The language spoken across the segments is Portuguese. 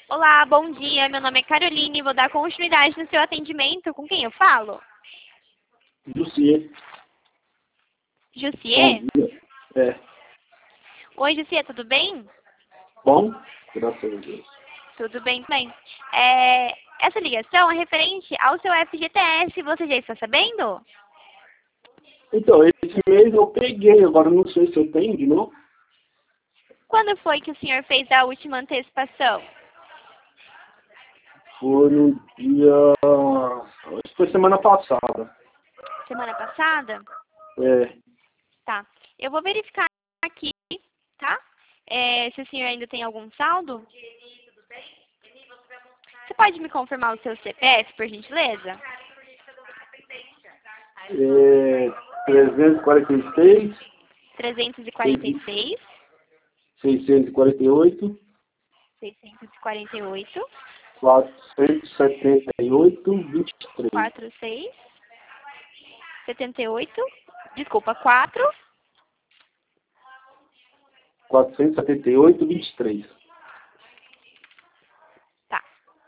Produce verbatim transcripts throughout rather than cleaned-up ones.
Olá, bom dia. Meu nome é Caroline. Vou dar continuidade no seu atendimento. Com quem eu falo? Jussier. Bom Jussier? dia. É. Oi, Jussier, tudo bem? Bom? Graças a Deus. Tudo bem também. É, essa ligação é referente ao seu F G T S. Você já está sabendo? Então, esse mês eu peguei, agora não sei se eu tenho de novo. Quando foi que o senhor fez a última antecipação? Foi no dia... acho que foi semana passada. Semana passada? É. Tá. Eu vou verificar aqui, tá? É, se o senhor ainda tem algum saldo. Você pode me confirmar o seu C P F, por gentileza? É trezentos e quarenta e seis, trezentos e quarenta e seis, seiscentos e quarenta e oito, seiscentos e quarenta e oito, quatrocentos e setenta e oito, vinte e três. quarenta e seis, setenta e oito, desculpa, quatro, quatrocentos e setenta e oito, vinte e três. tá.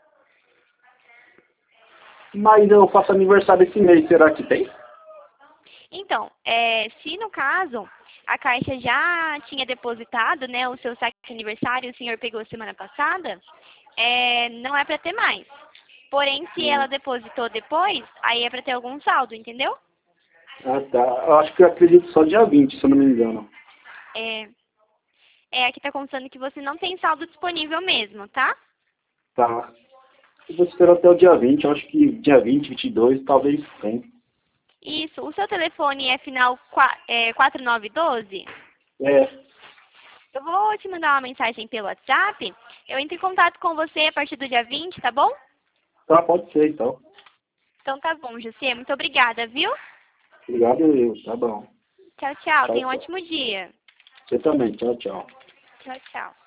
Mas eu faço aniversário esse mês, será que tem? Então, é, se no caso a Caixa já tinha depositado, né, o seu saque de aniversário, o senhor pegou semana passada, é, não é para ter mais. Porém, se ela depositou depois, aí é para ter algum saldo, entendeu? Ah, tá. Eu acho que eu acredito só dia vinte, se eu não me engano. É, é aqui tá constando que você não tem saldo disponível mesmo, tá? Tá. Eu vou esperar até o dia vinte. Eu acho que dia vinte, vinte e dois, talvez tenha. Isso. O seu telefone é final qua- é, quatro nove um dois? É. Eu vou te mandar uma mensagem pelo WhatsApp. Eu entro em contato com você a partir do dia vinte, tá bom? Tá, pode ser, então. Então tá bom, José. Muito obrigada, viu? Obrigado, eu. Tá bom. Tchau, tchau. Tchau, Tenha um tchau. ótimo dia. Você também. Tchau, tchau. Tchau, tchau.